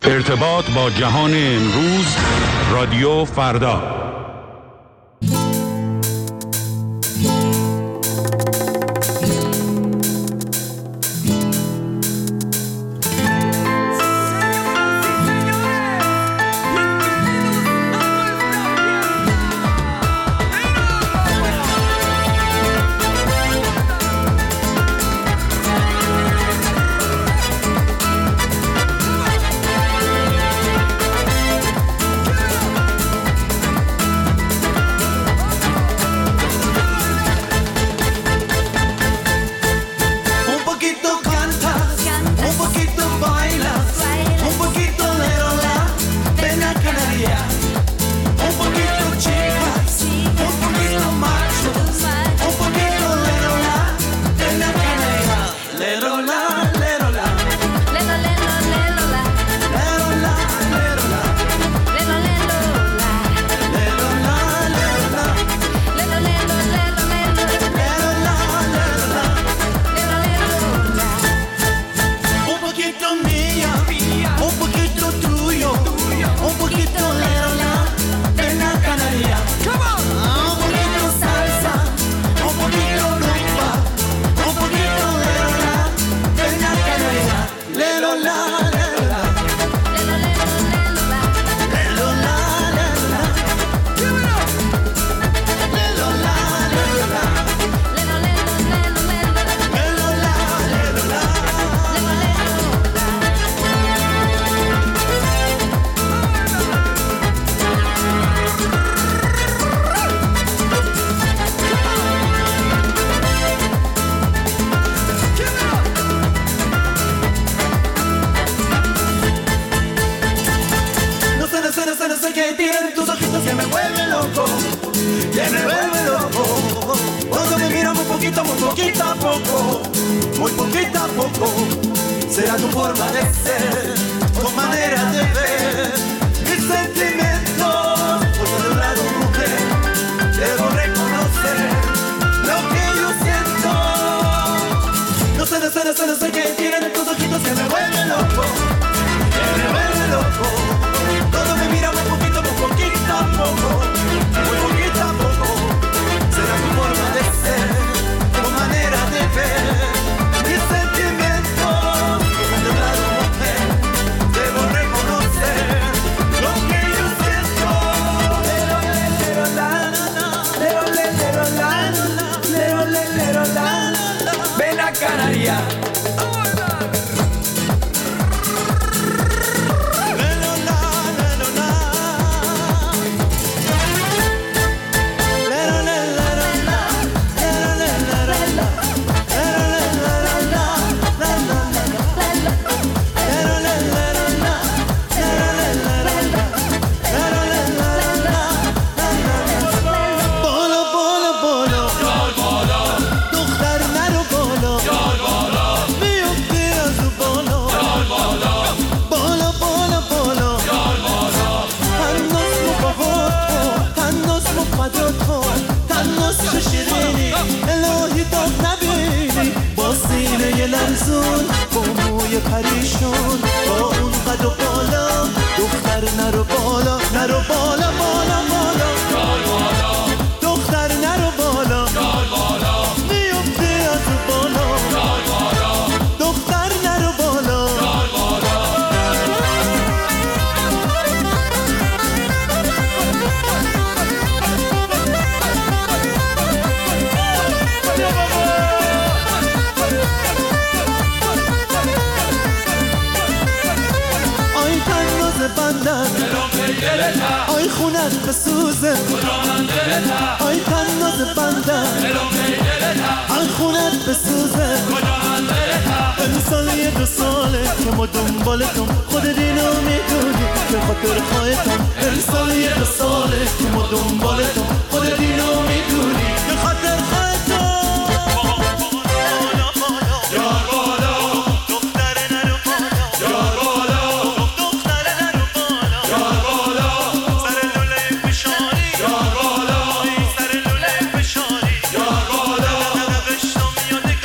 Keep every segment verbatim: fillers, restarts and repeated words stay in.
ارتباط با جهان امروز، رادیو فردا.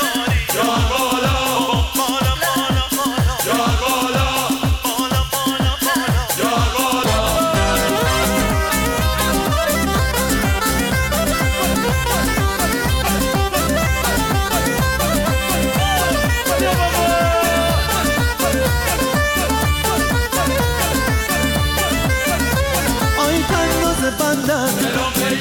بالا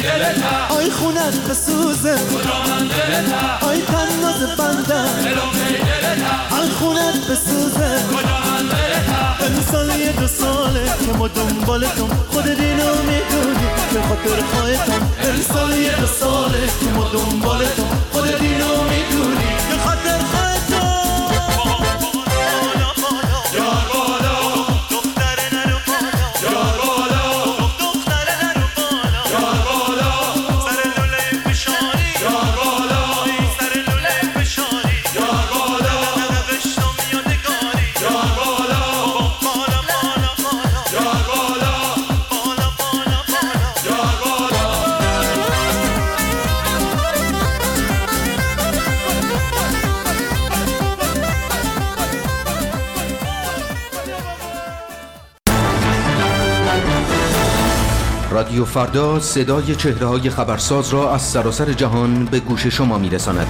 آی خونت بسوزه آی تناز بندم آی خونت بسوزه امسال یه دو ساله که ما دنبالتم خود دینو میدونی به خاطر خواهتم امسال یه دو ساله که ما دنبالتم خود دینو میدونی به خاطر خواهتم رادیو فردا صدای چهره‌های خبرساز را از سراسر جهان به گوش شما می‌رساند.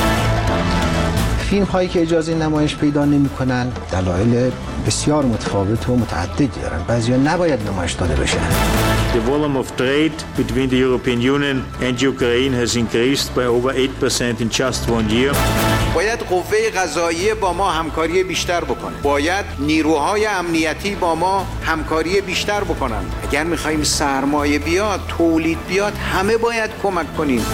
فیلم هایی که اجازه نمایش پیدا نمی‌کنن دلایل بسیار متفاوت و متعددی دارن. بعضیا نباید نمایش داده بشن. The volume of trade between the European Union and Ukraine has increased by over eight percent in just one year. باید قوه قضاییه با ما همکاری بیشتر بکنه. باید نیروهای امنیتی با ما همکاری بیشتر بکنن. اگر می‌خوایم سرمایه بیاد، تولید بیاد، همه باید کمک کنیم.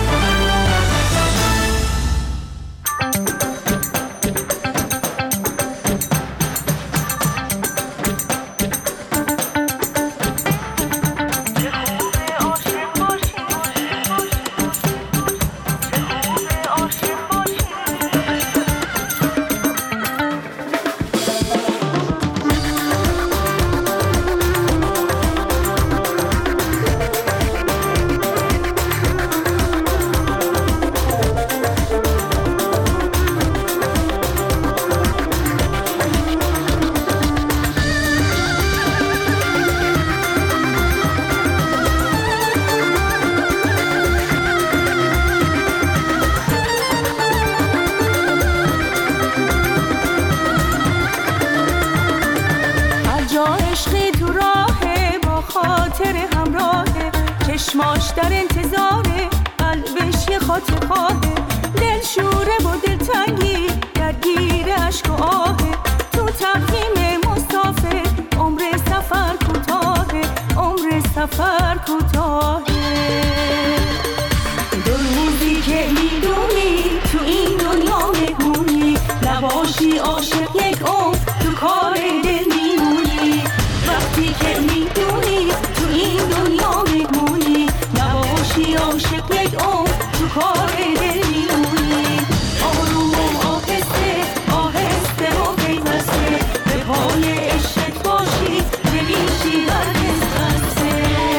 چشماش در انتظاره قلبش یه خاطر خواهه دل شوره و دل تنگی درگیر عشق و آهه تو تقویم مسافر عمر سفر کوتاهه عمر سفر کوتاهه دو روزی که میدونی تو این دنیا مهمونی نباشی عاشق یک عمر تو کار دل میمونی وقتی که میدونی تو این دنیا مهمونی نباشی عاشق یک عمر تو کار دل میمونی آروم و آهسته آهسته و پیوسته به پای عشقت باشی نمیشی هرگز خسته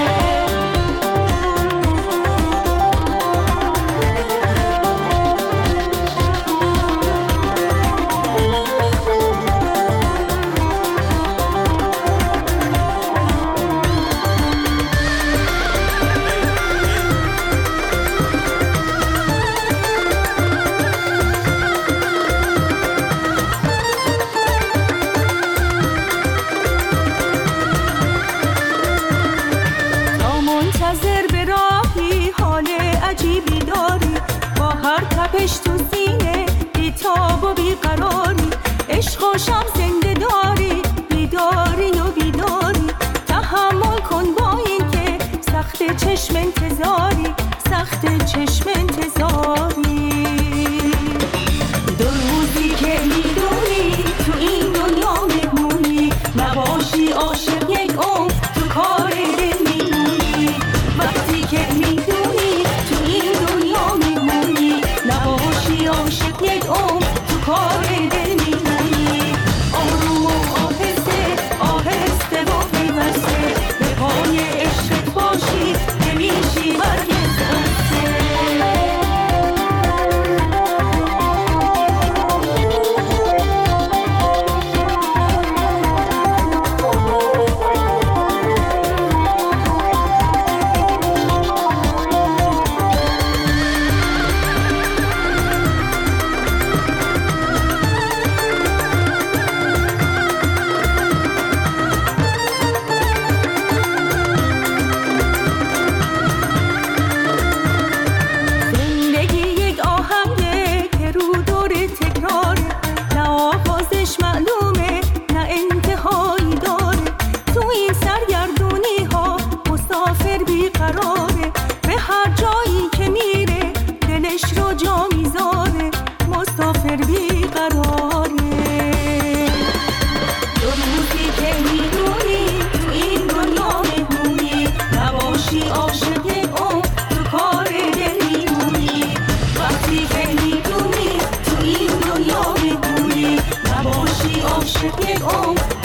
تپش تو سینه بیتاب و بیقراری عشق و شم زنده داری بیداری و بیداری تحمل کن با این که سخت چشم انتظاری سخت چشم انتظاری دو روزی که میدونی تو این دنیا مهمونی نباشی عاشق یک عمر تو کار دل میمونی وقتی که میدونی تو این دنیا مهمونی نباشی عاشق یک عمر تو کار دل میمونی آروم و آهسته آهسته و پیوسته به پای عشقت باشی نمیشی هرگز خسته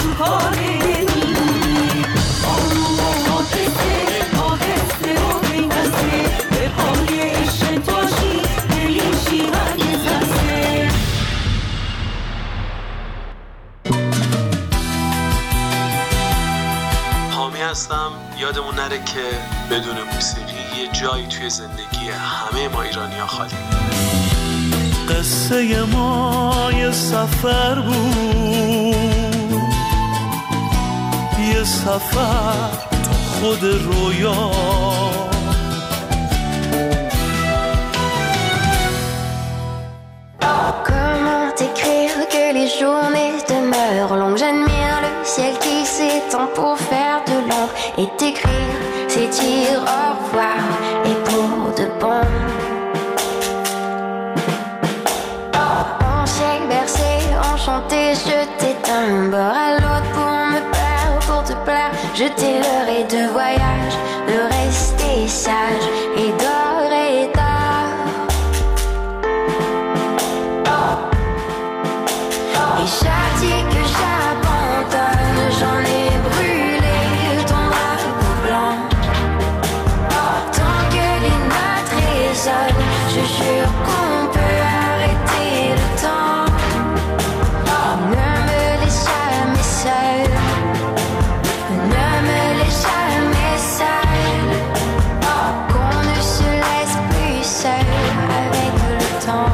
تو حال میمونی. آروم و آهسته آهسته و بی‌نسته به پای عشق توشی دلیشی هرگز نسته. حامی هستم. یادمون نره که بدون موسیقی یه جایی توی زندگی همه ما ایرانی‌ها خالی. قصه ما یه سفر بود، یه سفر تو خود رویا. Comment écrire que les journées demeurent longues? J'admire le ciel qui s'étend pour faire de l'ombre et t'écrire, c'est dire au revoir et pour de bon. On s'est bercé, enchanté, jeté d'un bord à l'autre pour me perdre, pour te plaire. Jeter l'heure et de voyage, de rester sage et d'or et d'or. Et chaque dit que j'abandonne, j'en ai brûlé ton drapeau blanc. Tant que les notes résonnent, je jure qu'on peut arrêter le temps. Ne me laisse jamais seule, ne me laisse jamais seule. Qu'on ne se laisse plus seul avec le temps.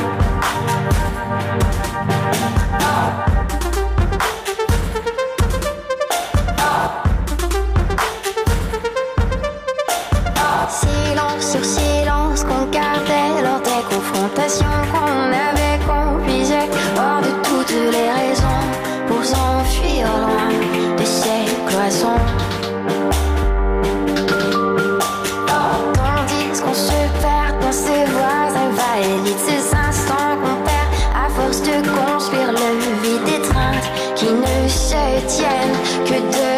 Silence sur silence qu'on gardait lors des confrontations qu'on avait, qu'on puisait hors de toutes les raisons pour s'enfuir loin de ces cloisons. Tandis qu'on se perd dans ces voies invalides, ces instants qu'on perd à force de construire le vide, d'étreintes qui ne se tiennent que de